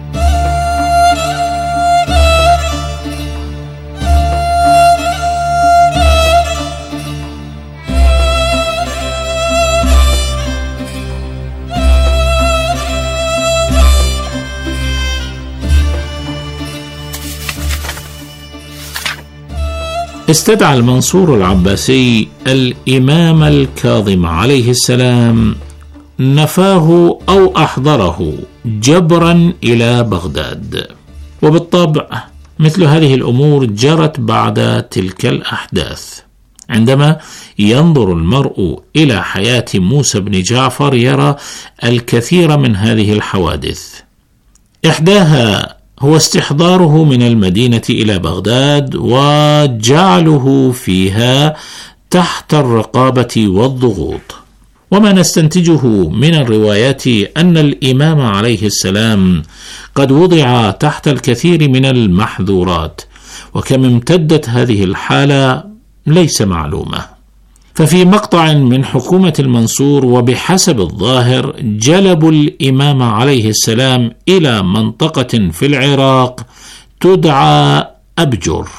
استدعى المنصور العباسي الإمام الكاظم عليه السلام، نفاه أو أحضره جبرا إلى بغداد. وبالطبع مثل هذه الأمور جرت بعد تلك الأحداث. عندما ينظر المرء إلى حياة موسى بن جعفر يرى الكثير من هذه الحوادث. إحداها هو استحضاره من المدينة إلى بغداد وجعله فيها تحت الرقابة والضغوط. وما نستنتجه من الروايات أن الإمام عليه السلام قد وضع تحت الكثير من المحظورات، وكم امتدت هذه الحالة ليس معلومة. ففي مقطع من حكومة المنصور وبحسب الظاهر جلبوا الإمام عليه السلام إلى منطقة في العراق تدعى أبجر،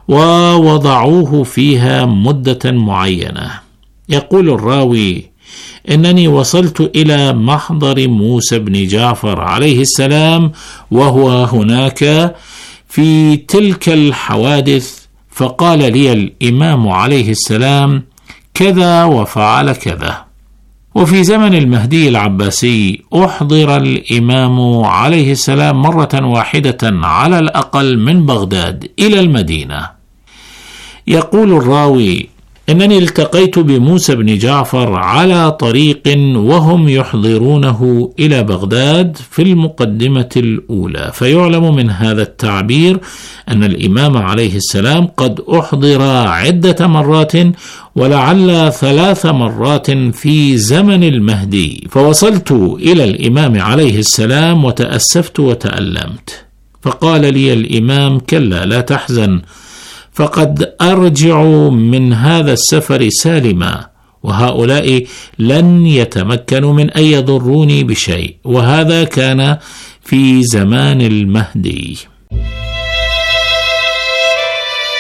ووضعوه فيها مدة معينة. يقول الراوي: إنني وصلت إلى محضر موسى بن جعفر عليه السلام وهو هناك في تلك الحوادث، فقال لي الإمام عليه السلام كذا وفعل كذا. وفي زمن المهدي العباسي أحضر الإمام عليه السلام مرة واحدة على الأقل من بغداد إلى المدينة. يقول الراوي: إنني التقيت بموسى بن جعفر على طريق وهم يحضرونه إلى بغداد في المقدمة الأولى، فيعلم من هذا التعبير أن الإمام عليه السلام قد أحضر عدة مرات، ولعل ثلاث مرات في زمن المهدي. فوصلت إلى الإمام عليه السلام وتأسفت وتألمت، فقال لي الإمام: كلا لا تحزن، فقد أرجع من هذا السفر سالما، وهؤلاء لن يتمكنوا من أن يضروني بشيء. وهذا كان في زمان المهدي.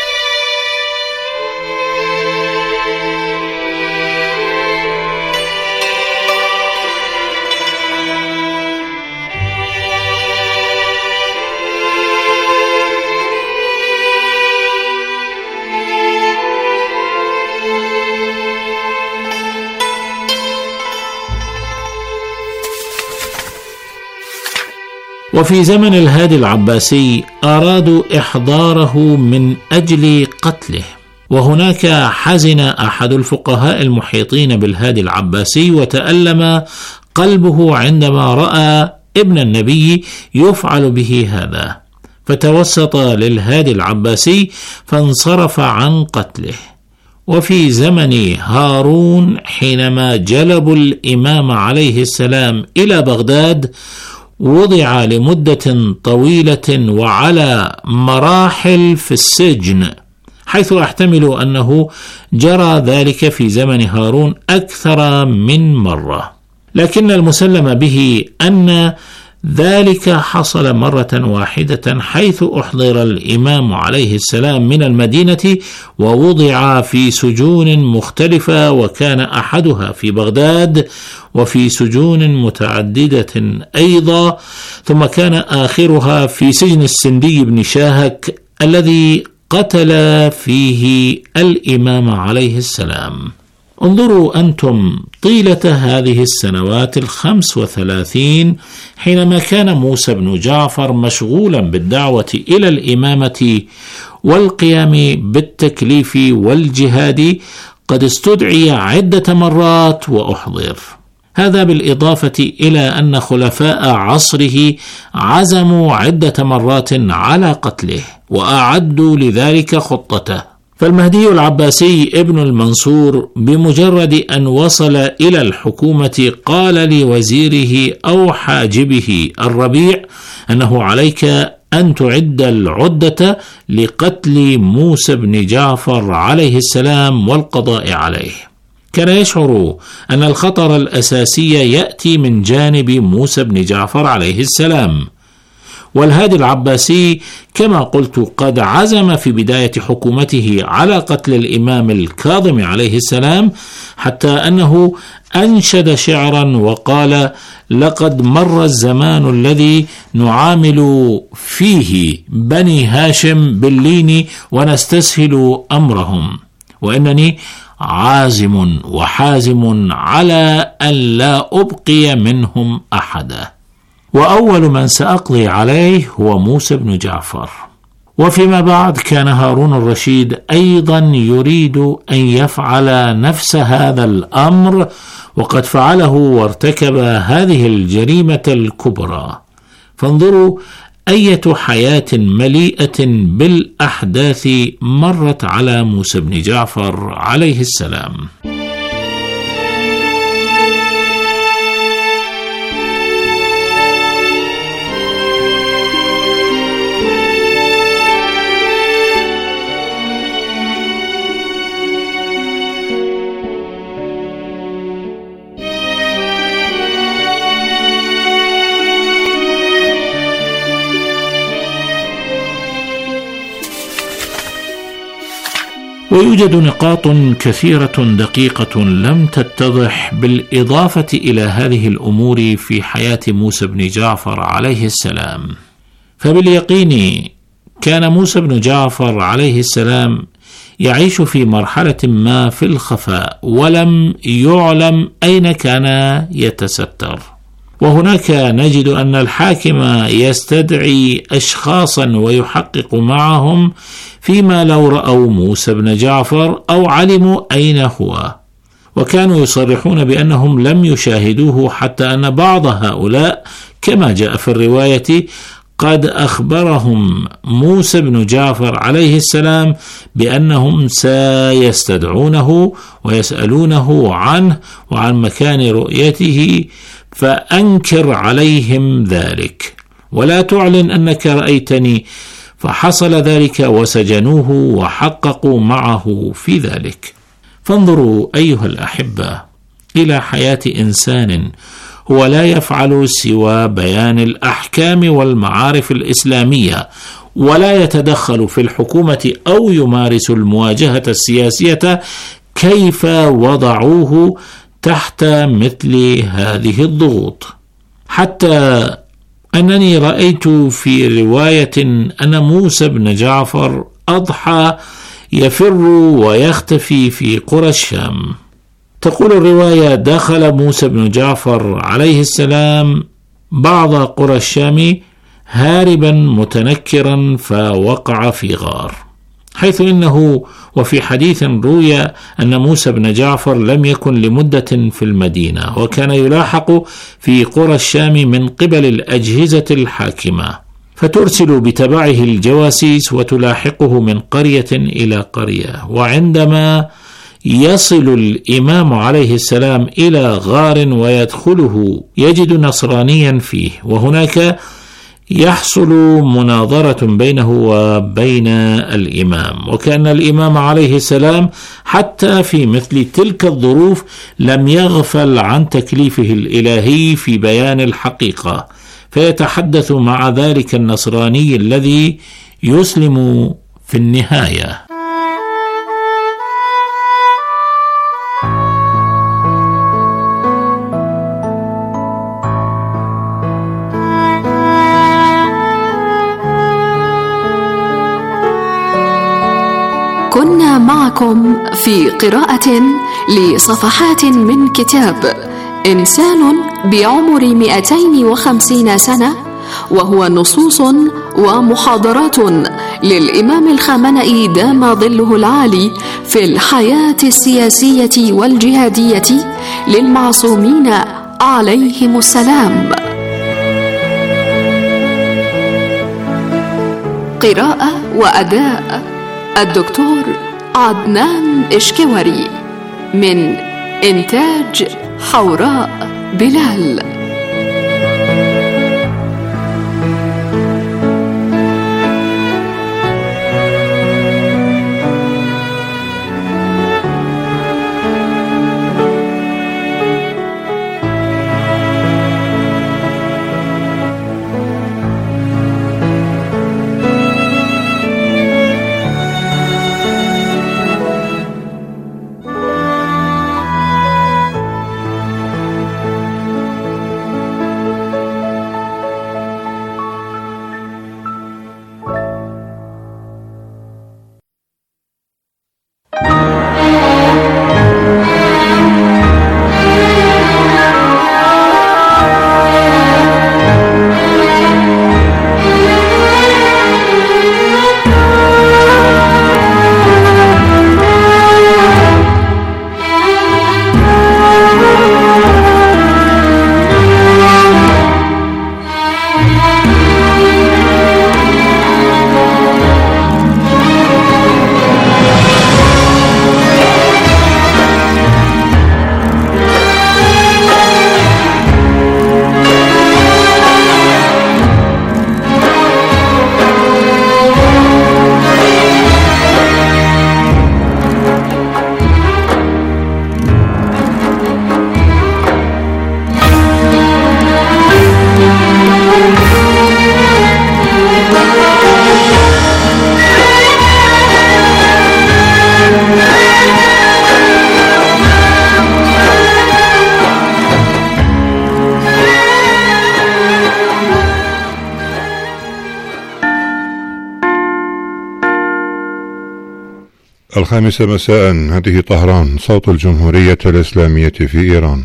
وفي زمن الهادي العباسي أرادوا إحضاره من أجل قتله، وهناك حزن أحد الفقهاء المحيطين بالهادي العباسي وتألم قلبه عندما رأى ابن النبي يفعل به هذا، فتوسط للهادي العباسي فانصرف عن قتله. وفي زمن هارون حينما جلبوا الإمام عليه السلام إلى بغداد وضع لمدة طويلة وعلى مراحل في السجن، حيث أحتمل أنه جرى ذلك في زمن هارون أكثر من مرة، لكن المسلم به أن ذلك حصل مرة واحدة، حيث أحضر الإمام عليه السلام من المدينة ووضع في سجون مختلفة، وكان أحدها في بغداد وفي سجون متعددة أيضا، ثم كان آخرها في سجن السندي بن شاهك الذي قتل فيه الإمام عليه السلام. انظروا أنتم طيلة هذه السنوات الخمس وثلاثين حينما كان موسى بن جعفر مشغولا بالدعوة إلى الإمامة والقيام بالتكليف والجهاد قد استدعي عدة مرات وأحضر. هذا بالإضافة إلى أن خلفاء عصره عزموا عدة مرات على قتله وأعدوا لذلك خطته. فالمهدي العباسي ابن المنصور بمجرد أن وصل إلى الحكومة قال لوزيره أو حاجبه الربيع أنه عليك أن تعد العدة لقتل موسى بن جعفر عليه السلام والقضاء عليه. كان يشعر أن الخطر الأساسي يأتي من جانب موسى بن جعفر عليه السلام، والهادي العباسي كما قلت قد عزم في بداية حكومته على قتل الإمام الكاظم عليه السلام، حتى أنه أنشد شعرا وقال: لقد مر الزمان الذي نعامل فيه بني هاشم باللين ونستسهل أمرهم، وإنني عازم وحازم على أن لا أبقي منهم أحدا، وأول من سأقضي عليه هو موسى بن جعفر. وفيما بعد كان هارون الرشيد أيضا يريد أن يفعل نفس هذا الأمر، وقد فعله وارتكب هذه الجريمة الكبرى. فانظروا أية حياة مليئة بالأحداث مرت على موسى بن جعفر عليه السلام. ويوجد نقاط كثيرة دقيقة لم تتضح بالإضافة إلى هذه الأمور في حياة موسى بن جعفر عليه السلام. فباليقين كان موسى بن جعفر عليه السلام يعيش في مرحلة ما في الخفاء، ولم يعلم أين كان يتستر. وهناك نجد أن الحاكم يستدعي أشخاصا ويحقق معهم، فيما لو رأوا موسى بن جعفر أو علموا أين هو، وكانوا يصرحون بأنهم لم يشاهدوه، حتى أن بعض هؤلاء كما جاء في الرواية قد أخبرهم موسى بن جعفر عليه السلام بأنهم سيستدعونه ويسألونه عنه وعن مكان رؤيته، فأنكر عليهم ذلك ولا تعلن أنك رأيتني. فحصل ذلك وسجنوه وحققوا معه في ذلك. فانظروا أيها الأحبة إلى حياة إنسان هو لا يفعل سوى بيان الأحكام والمعارف الإسلامية، ولا يتدخل في الحكومة أو يمارس المواجهة السياسية، كيف وضعوه تحت مثل هذه الضغوط؟ حتى أنني رأيت في رواية أن موسى بن جعفر أضحى يفر ويختفي في قرى الشام. تقول الرواية: دخل موسى بن جعفر عليه السلام بعض قرى الشام هاربا متنكرا فوقع في غار، حيث إنه وفي حديث روي أن موسى بن جعفر لم يكن لمدة في المدينة، وكان يلاحق في قرى الشام من قبل الأجهزة الحاكمة، فترسل بتبعه الجواسيس وتلاحقه من قرية إلى قرية. وعندما يصل الإمام عليه السلام إلى غار ويدخله يجد نصرانيا فيه، وهناك يحصل مناظرة بينه وبين الإمام، وكأن الإمام عليه السلام حتى في مثل تلك الظروف لم يغفل عن تكليفه الإلهي في بيان الحقيقة، فيتحدث مع ذلك النصراني الذي يسلم في النهاية. كنا معكم في قراءة لصفحات من كتاب إنسان بعمر مئتين وخمسين سنة، وهو نصوص ومحاضرات للإمام الخامنئي دام ظله العالي في الحياة السياسية والجهادية للمعصومين عليهم السلام. قراءة وأداء الدكتور عدنان إشكوري، من إنتاج حوراء بلال. الخامسة مساء، هذه طهران، صوت الجمهورية الإسلامية في إيران.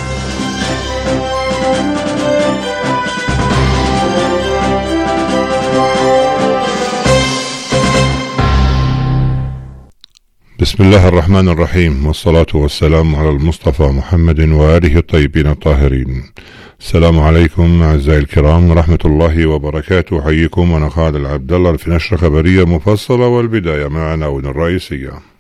بسم الله الرحمن الرحيم، والصلاة والسلام على المصطفى محمد وآله الطيبين الطاهرين. السلام عليكم أعزائي الكرام ورحمة الله وبركاته. حييكم، أنا خالد العبد الله في نشرة خبرية مفصلة، والبداية مع عناوين الرئيسية.